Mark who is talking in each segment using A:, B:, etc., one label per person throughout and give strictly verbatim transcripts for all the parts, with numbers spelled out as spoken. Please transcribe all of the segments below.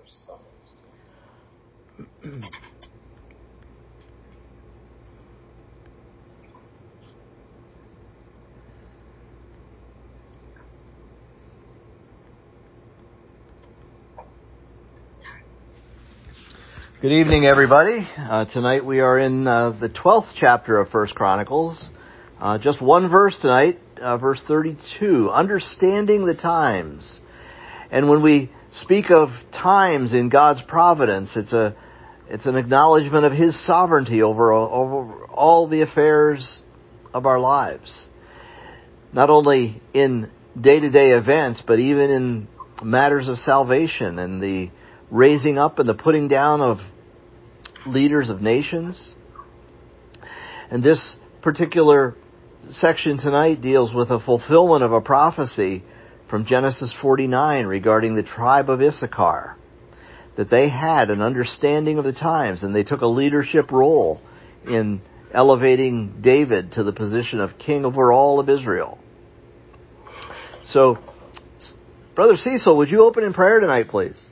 A: Good evening, everybody. Uh, tonight we are in uh, the twelfth chapter of First Chronicles. Uh, just one verse tonight, uh, verse thirty-two, understanding the times. And when we speak of times in God's providence, it's a it's an acknowledgement of His sovereignty over, over all the affairs of our lives. Not only in day-to-day events, but even in matters of salvation and the raising up and the putting down of leaders of nations. And this particular section tonight deals with a fulfillment of a prophecy from Genesis forty-nine regarding the tribe of Issachar, that they had an understanding of the times and they took a leadership role in elevating David to the position of king over all of Israel. So, Brother Cecil, would you open in prayer tonight, please?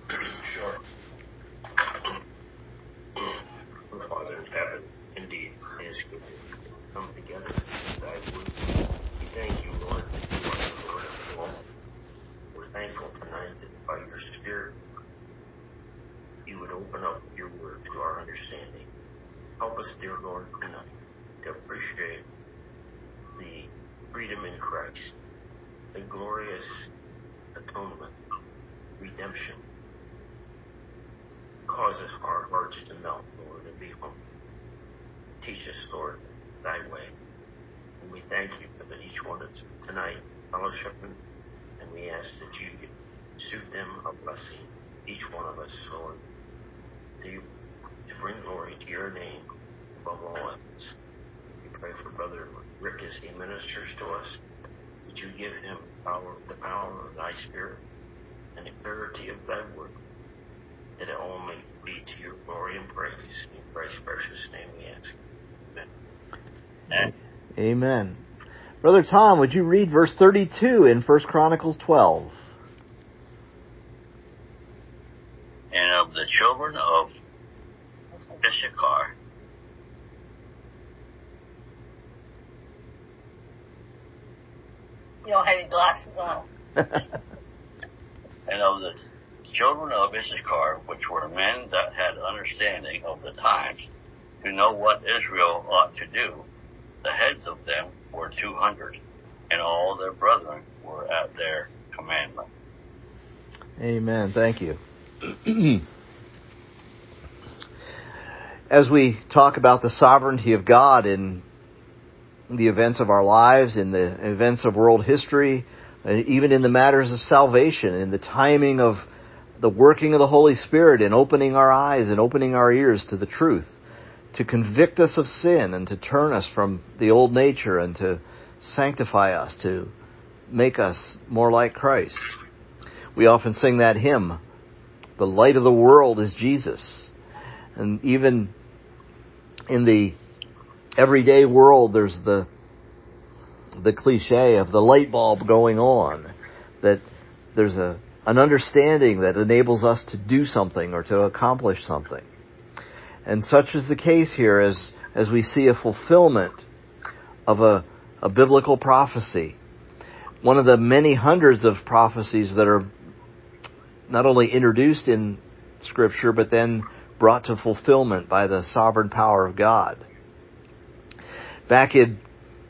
B: Thankful tonight that by your Spirit you would open up your word to our understanding. Help us, dear Lord, tonight to appreciate the freedom in Christ, the glorious atonement, redemption. Cause us our hearts to melt, Lord, and be humble. Teach us, Lord, thy way. And we thank you for that each one that's tonight fellowshipping. And we ask that you suit them a blessing, each one of us, Lord, to, to bring glory to your name above all else. We pray for Brother Rick as he ministers to us, that you give him power, the power of thy Spirit and the clarity of thy word, that it all may be to your glory and praise. In Christ's precious name we ask. Amen.
A: Amen. Brother Tom, would you read verse thirty-two in First Chronicles twelve?
C: And of the children of Issachar,
D: you don't have your glasses on.
C: and of the children of Issachar, which were men that had understanding of the times, to know what Israel ought to do, the heads of them were two hundred, and all their brethren were at their commandment.
A: Amen. Thank you. As we talk about the sovereignty of God in the events of our lives, in the events of world history, even in the matters of salvation, in the timing of the working of the Holy Spirit in opening our eyes and opening our ears to the truth, to convict us of sin and to turn us from the old nature and to sanctify us, to make us more like Christ. We often sing that hymn, "The light of the world is Jesus." And even in the everyday world, there's the the cliche of the light bulb going on, that there's a an understanding that enables us to do something or to accomplish something. And such is the case here as, as we see a fulfillment of a, a biblical prophecy. One of the many hundreds of prophecies that are not only introduced in Scripture, but then brought to fulfillment by the sovereign power of God. Back in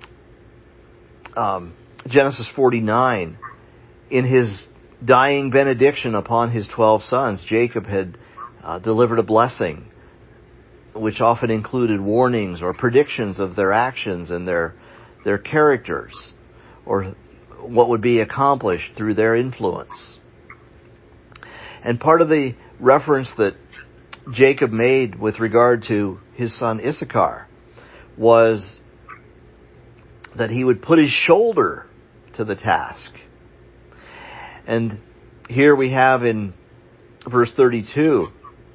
A: um, Genesis forty-nine, in his dying benediction upon his twelve sons, Jacob had uh, delivered a blessing, which often included warnings or predictions of their actions and their their characters, or what would be accomplished through their influence. And part of the reference that Jacob made with regard to his son Issachar was that he would put his shoulder to the task. And here we have in verse thirty-two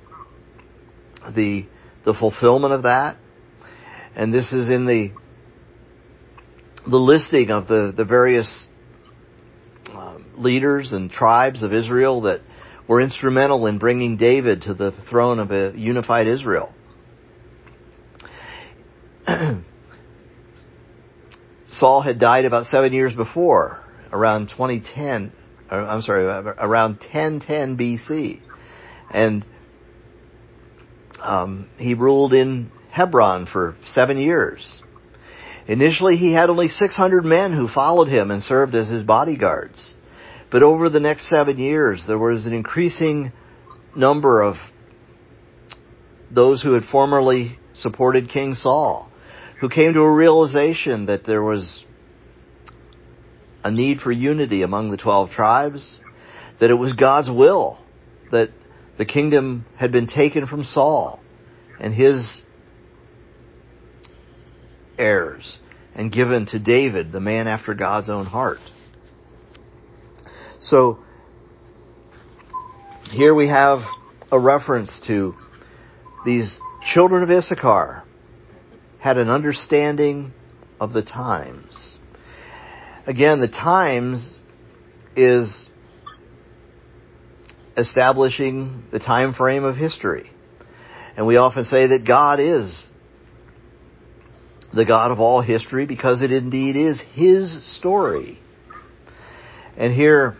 A: the the fulfillment of that. And this is in the the listing of the, the various um, leaders and tribes of Israel that were instrumental in bringing David to the throne of a unified Israel. Saul had died about seven years before, around twenty ten. I'm sorry, around ten ten B C, and um, he ruled in Hebron for seven years. Initially, he had only six hundred men who followed him and served as his bodyguards. But over the next seven years, there was an increasing number of those who had formerly supported King Saul, who came to a realization that there was a need for unity among the twelve tribes, that it was God's will that the kingdom had been taken from Saul and his heirs and given to David, the man after God's own heart. So here we have a reference to these children of Issachar had an understanding of the times. Again, the times is establishing the time frame of history. And we often say that God is the God of all history because it indeed is His story. And here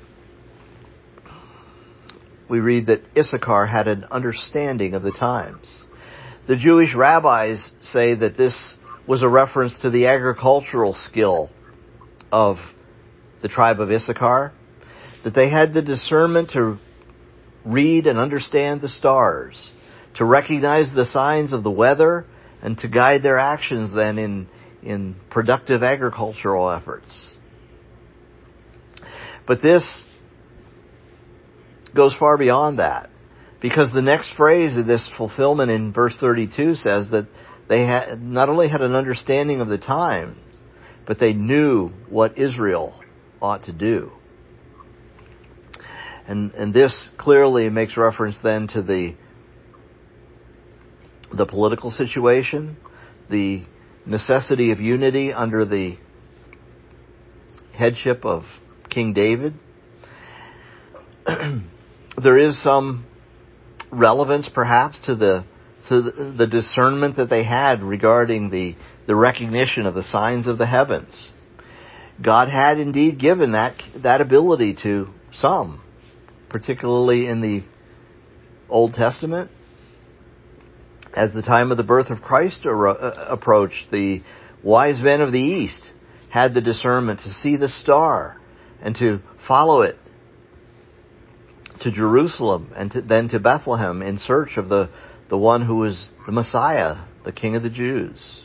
A: we read that Issachar had an understanding of the times. The Jewish rabbis say that this was a reference to the agricultural skill of the tribe of Issachar, that they had the discernment to read and understand the stars, to recognize the signs of the weather, and to guide their actions then in, in productive agricultural efforts. But this goes far beyond that, because the next phrase of this fulfillment in verse thirty-two says that they had not only had an understanding of the times, but they knew what Israel ought to do. And and this clearly makes reference then to the the political situation, the necessity of unity under the headship of King David. There is some relevance perhaps to the to the discernment that they had regarding the, the recognition of the signs of the heavens. God had indeed given that that ability to some, particularly in the Old Testament. As the time of the birth of Christ approached, the wise men of the East had the discernment to see the star and to follow it to Jerusalem and to, then to Bethlehem in search of the, the one who was the Messiah, the King of the Jews.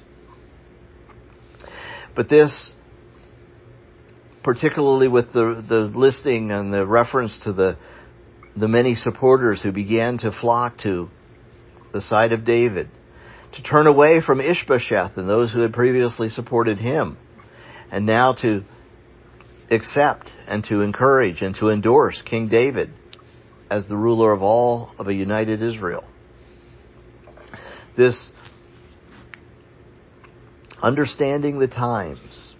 A: But this, particularly with the, the listing and the reference to the, the many supporters who began to flock to the side of David, to turn away from Ishbosheth and those who had previously supported him, and now to accept and to encourage and to endorse King David as the ruler of all of a united Israel. This understanding the times,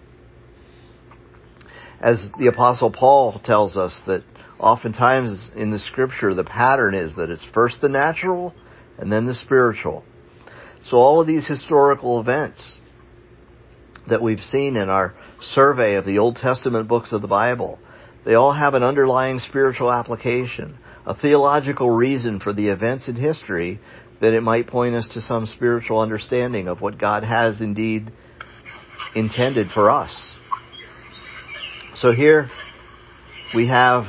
A: as the Apostle Paul tells us that oftentimes in the Scripture the pattern is that it's first the natural and then the spiritual. So all of these historical events that we've seen in our survey of the Old Testament books of the Bible, they all have an underlying spiritual application, a theological reason for the events in history that it might point us to some spiritual understanding of what God has indeed intended for us. So here we have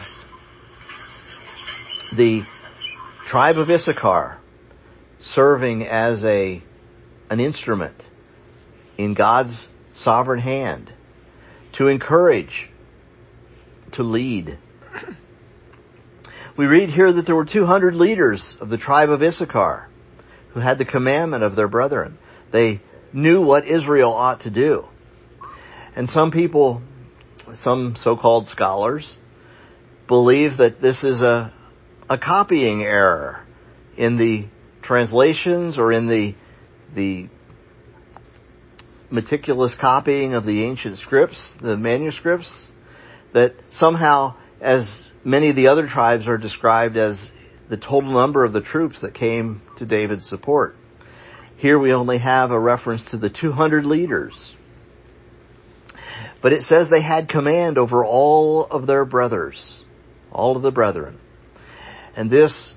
A: the tribe of Issachar serving as a an instrument in God's sovereign hand to encourage, to lead. We read here that there were two hundred leaders of the tribe of Issachar who had the commandment of their brethren. They knew what Israel ought to do. And some people, some so-called scholars, believe that this is a, a copying error in the translations or in the the meticulous copying of the ancient scripts, the manuscripts, that somehow as many of the other tribes are described as the total number of the troops that came to David's support. Here we only have a reference to the two hundred leaders. But it says they had command over all of their brothers, all of the brethren. And this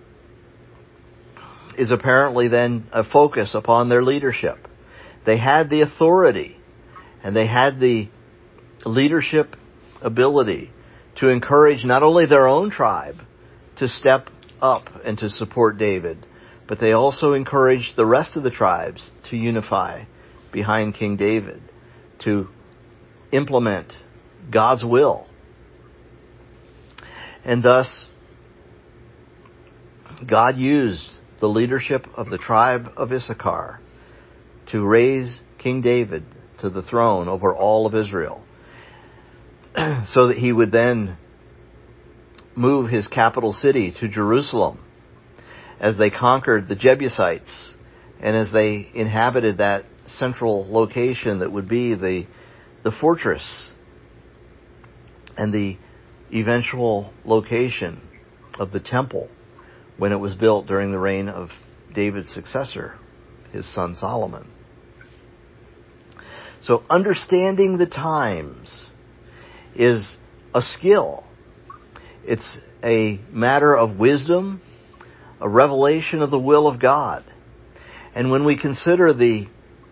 A: is apparently then a focus upon their leadership. They had the authority and they had the leadership ability to encourage not only their own tribe to step up and to support David, but they also encouraged the rest of the tribes to unify behind King David, to implement God's will. And thus, God used the leadership of the tribe of Issachar to raise King David to the throne over all of Israel, so that he would then move his capital city to Jerusalem as they conquered the Jebusites and as they inhabited that central location that would be the, the fortress and the eventual location of the temple when it was built during the reign of David's successor, his son Solomon. So understanding the times is a skill. It's a matter of wisdom, a revelation of the will of God. And when we consider the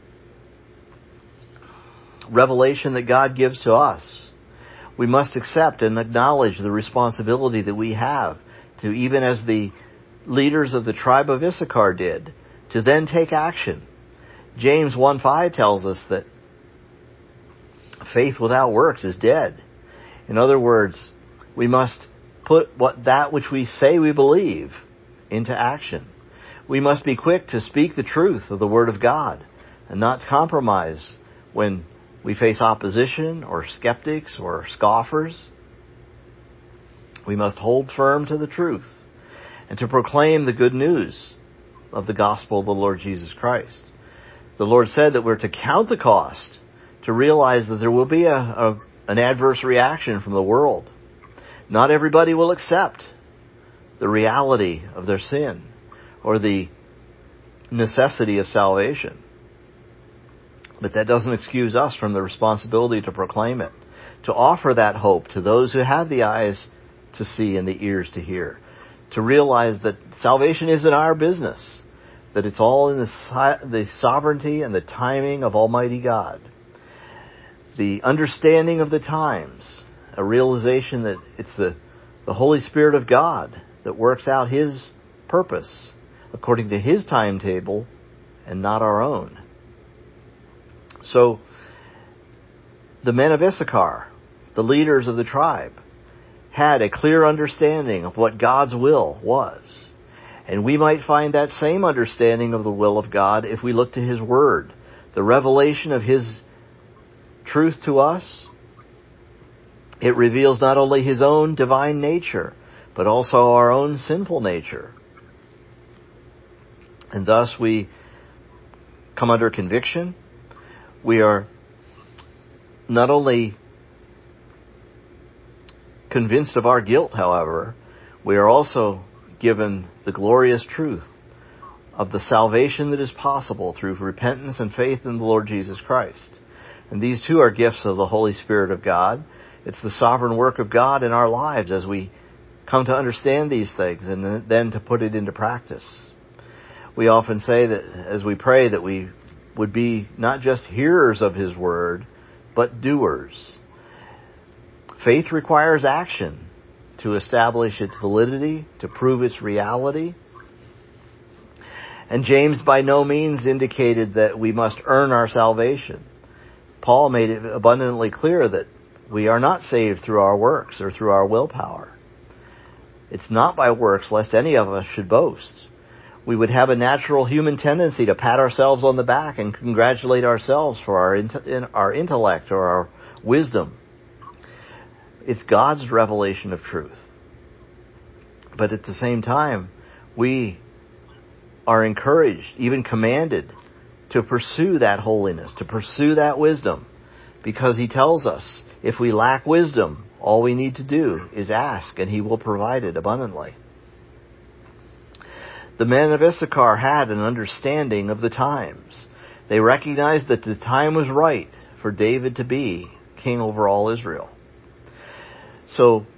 A: revelation that God gives to us, we must accept and acknowledge the responsibility that we have to, even as the leaders of the tribe of Issachar did, to then take action. James one five tells us that faith without works is dead. In other words, we must put what that which we say we believe into action. We must be quick to speak the truth of the Word of God and not compromise when we face opposition or skeptics or scoffers. We must hold firm to the truth and to proclaim the good news of the gospel of the Lord Jesus Christ. The Lord said that we're to count the cost, to realize that there will be a, a an adverse reaction from the world. Not everybody will accept the reality of their sin or the necessity of salvation. But that doesn't excuse us from the responsibility to proclaim it, to offer that hope to those who have the eyes to see and the ears to hear, to realize that salvation isn't our business, that it's all in the, the sovereignty and the timing of Almighty God. The understanding of the times, a realization that it's the, the Holy Spirit of God that works out His purpose according to His timetable and not our own. So, the men of Issachar, the leaders of the tribe, had a clear understanding of what God's will was. And we might find that same understanding of the will of God if we look to His Word, the revelation of His truth to us. It reveals not only His own divine nature, but also our own sinful nature. And thus we come under conviction. We are not only convinced of our guilt, however, we are also given the glorious truth of the salvation that is possible through repentance and faith in the Lord Jesus Christ. And these two are gifts of the Holy Spirit of God. It's the sovereign work of God in our lives as we come to understand these things and then to put it into practice. We often say that as we pray that we would be not just hearers of His Word, but doers. Faith requires action to establish its validity, to prove its reality. And James by no means indicated that we must earn our salvation. Paul made it abundantly clear that we are not saved through our works or through our willpower. It's not by works, lest any of us should boast. We would have a natural human tendency to pat ourselves on the back and congratulate ourselves for our int- our intellect or our wisdom. It's God's revelation of truth. But at the same time, we are encouraged, even commanded, to pursue that holiness, to pursue that wisdom, because He tells us if we lack wisdom, All we need to do is ask, and he will provide it abundantly. The men of Issachar had an understanding of the times. They recognized that the time was right for David to be king over all Israel. So,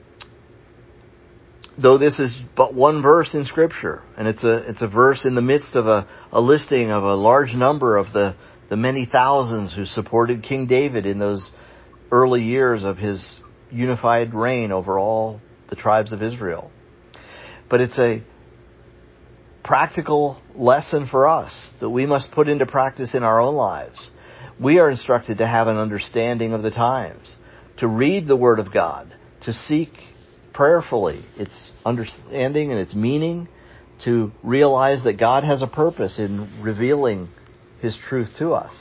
A: though this is but one verse in Scripture, and it's a it's a verse in the midst of a, a listing of a large number of the, the many thousands who supported King David in those early years of his unified reign over all the tribes of Israel. But it's a practical lesson for us that we must put into practice in our own lives. We are instructed to have an understanding of the times, to read the Word of God, to seek prayerfully its understanding and its meaning, to realize that God has a purpose in revealing His truth to us.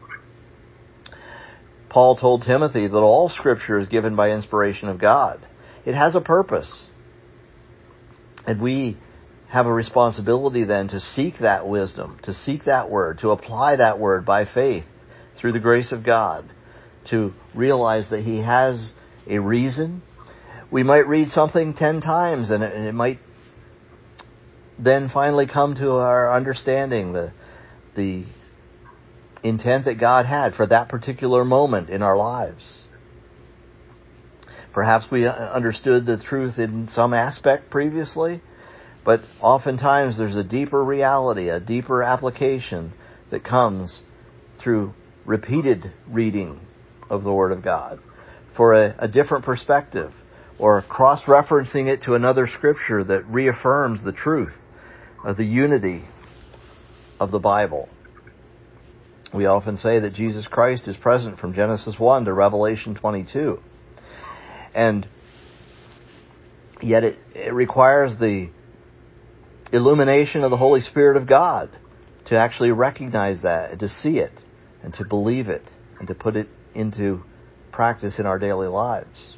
A: Paul told Timothy that all Scripture is given by inspiration of God. It has a purpose. And we have a responsibility then to seek that wisdom, to seek that word, to apply that word by faith through the grace of God, to realize that He has a reason. We might read something ten times and it, and it might then finally come to our understanding the, the intent that God had for that particular moment in our lives. Perhaps we understood the truth in some aspect previously, but oftentimes there's a deeper reality, a deeper application that comes through repeated reading of the Word of God for a, a different perspective, or cross-referencing it to another Scripture that reaffirms the truth of the unity of the Bible. We often say that Jesus Christ is present from Genesis one to Revelation twenty-two. And yet it, it requires the illumination of the Holy Spirit of God to actually recognize that, and to see it, and to believe it, and to put it into practice in our daily lives.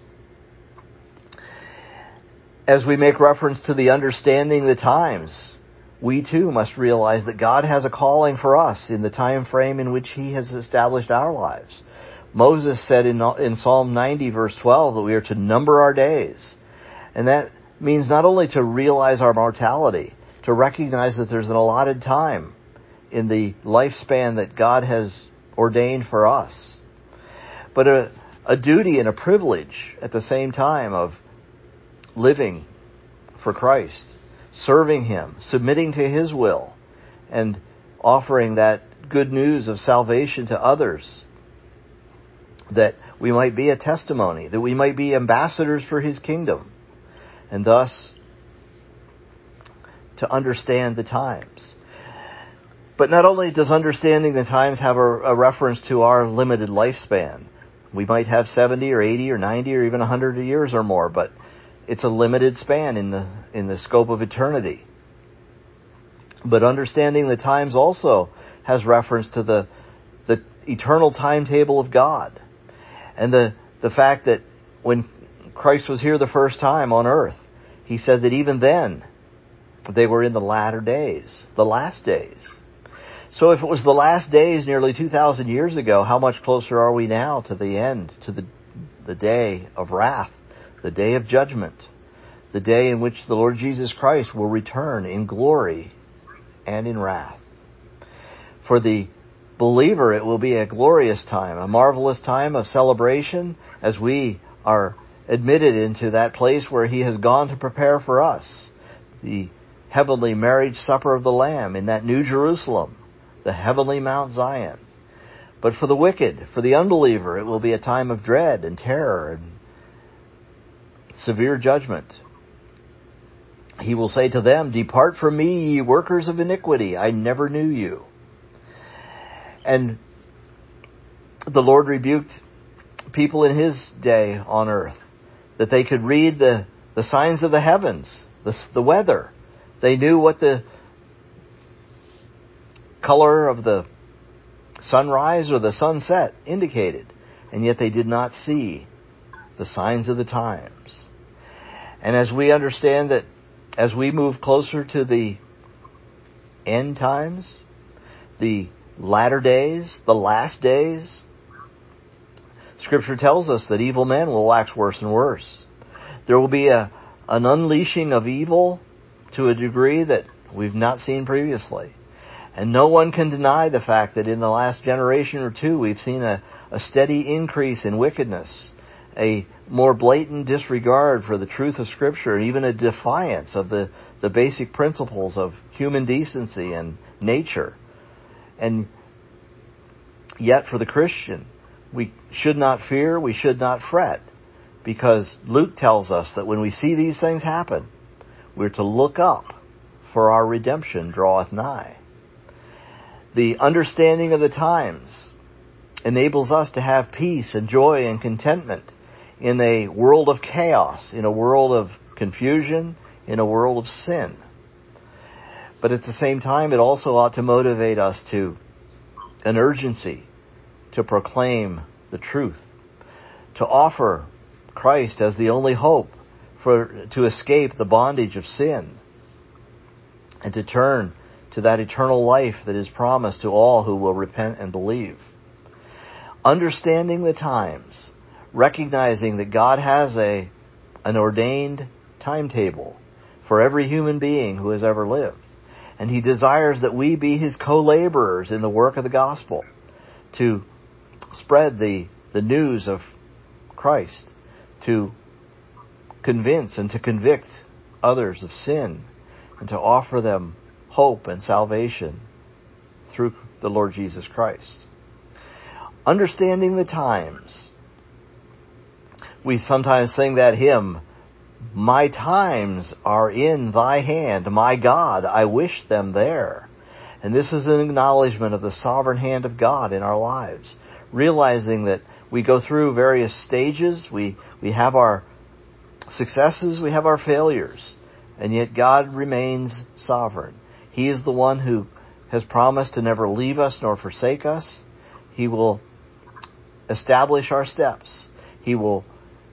A: As we make reference to the understanding the times, we too must realize that God has a calling for us in the time frame in which He has established our lives. Moses said in, in Psalm ninety verse twelve that we are to number our days. And that means not only to realize our mortality, to recognize that there's an allotted time in the lifespan that God has ordained for us, but a, a duty and a privilege at the same time of living for Christ, serving Him, submitting to His will, and offering that good news of salvation to others, that we might be a testimony, that we might be ambassadors for His kingdom, and thus to understand the times. But not only does understanding the times have a, a reference to our limited lifespan. We might have seventy or eighty or ninety or even one hundred years or more, but it's a limited span in the in the scope of eternity. But understanding the times also has reference to the the eternal timetable of God, and the the fact that when Christ was here the first time on earth, He said that even then they were in the latter days, the last days. So if it was the last days nearly two thousand years ago, how much closer are we now to the end, to the the day of wrath, the day of judgment, the day in which the Lord Jesus Christ will return in glory and in wrath. For the believer, it will be a glorious time, a marvelous time of celebration as we are admitted into that place where He has gone to prepare for us, the heavenly marriage supper of the Lamb in that New Jerusalem, the heavenly Mount Zion. But for the wicked, for the unbeliever, it will be a time of dread and terror and severe judgment. He will say to them, "Depart from me, ye workers of iniquity, I never knew you." And the Lord rebuked people in His day on earth that they could read the, the signs of the heavens, the, the weather. They knew what the color of the sunrise or the sunset indicated, and yet they did not see the signs of the times. And as we understand that as we move closer to the end times, the latter days, the last days, Scripture tells us that evil men will wax worse and worse. There will be a, an unleashing of evil to a degree that we've not seen previously. And no one can deny the fact that in the last generation or two we've seen a, a steady increase in wickedness, a more blatant disregard for the truth of Scripture, and even a defiance of the, the basic principles of human decency and nature. And yet for the Christian, we should not fear, we should not fret, because Luke tells us that when we see these things happen, we're to look up, for our redemption draweth nigh. The understanding of the times enables us to have peace and joy and contentment in a world of chaos, in a world of confusion, in a world of sin. But at the same time, it also ought to motivate us to an urgency to proclaim the truth, to offer Christ as the only hope for to escape the bondage of sin, and to turn to that eternal life that is promised to all who will repent and believe. Understanding the times, recognizing that God has a an ordained timetable for every human being who has ever lived, and He desires that we be His co-laborers in the work of the gospel, to spread the, the news of Christ, to convince and to convict others of sin, and to offer them hope and salvation through the Lord Jesus Christ. Understanding the times. We sometimes sing that hymn, "My times are in thy hand, my God, I wish them there." And this is an acknowledgement of the sovereign hand of God in our lives, realizing that we go through various stages, we, we have our successes, we have our failures, and yet God remains sovereign. He is the one who has promised to never leave us nor forsake us. He will establish our steps. He will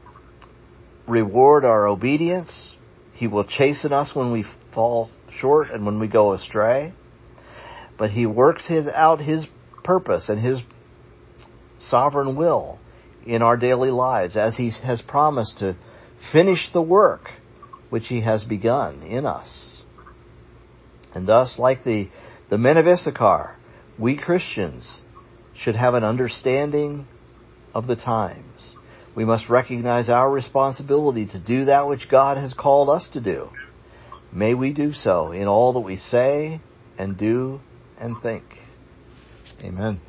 A: reward our obedience. He will chasten us when we fall short and when we go astray. But He works his, out His purpose and His sovereign will in our daily lives as He has promised to finish the work which He has begun in us. And thus, like the, the men of Issachar, we Christians should have an understanding of the times. We must recognize our responsibility to do that which God has called us to do. May we do so in all that we say and do and think. Amen.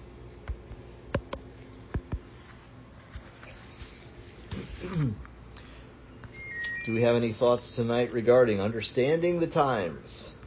A: Do we have any thoughts tonight regarding understanding the times?